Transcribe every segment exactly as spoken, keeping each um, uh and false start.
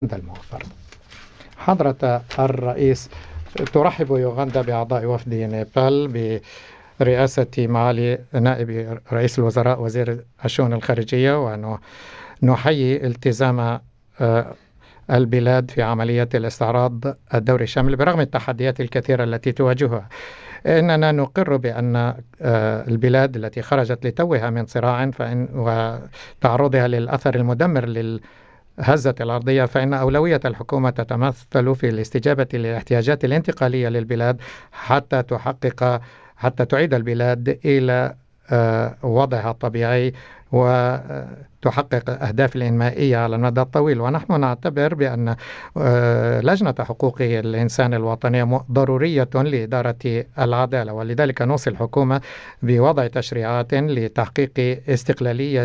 الموفر. حضرة الرئيس، ترحب يوغندا بأعضاء وفد نيبال برئاسة معالي نائب رئيس الوزراء وزير الشؤون الخارجية، ونحيي التزام البلاد في عملية الاستعراض الدوري الشامل برغم التحديات الكثيرة التي تواجهها. إننا نقر بأن البلاد التي خرجت لتوها من صراع فإن وتعرضها للأثر المدمر للهزة الأرضية، فإن أولوية الحكومة تتمثل في الاستجابة للاحتياجات الانتقالية للبلاد حتى تحقق حتى تعيد البلاد إلى وضعها الطبيعي وتحقق أهداف الإنمائية على المدى الطويل. ونحن نعتبر بأن لجنة حقوق الإنسان الوطنية ضرورية لإدارة العدالة، ولذلك نوصي الحكومة بوضع تشريعات لتحقيق استقلالية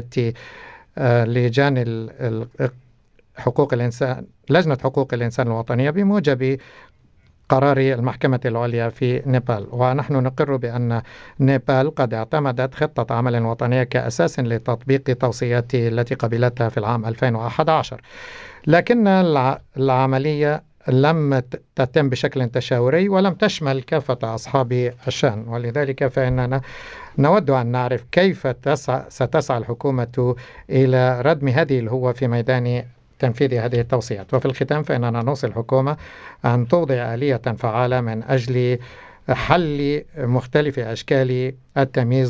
لجان حقوق الإنسان لجنة حقوق الإنسان الوطنية بموجب قرار المحكمة العليا في نيبال. ونحن نقر بأن نيبال قد اعتمدت خطة عمل وطنية كأساس لتطبيق توصيات التي قبلتها في العام ألفين وأحد عشر، لكن العملية لم تتم بشكل تشاوري ولم تشمل كافة أصحاب الشأن، ولذلك فإننا نود أن نعرف كيف تسعى ستسعى الحكومة إلى ردم هذه الهوة في ميدان تنفيذ هذه التوصيات. وفي الختام فإننا نوصي الحكومة أن توضع آلية فعالة من أجل حل مختلف أشكال التمييز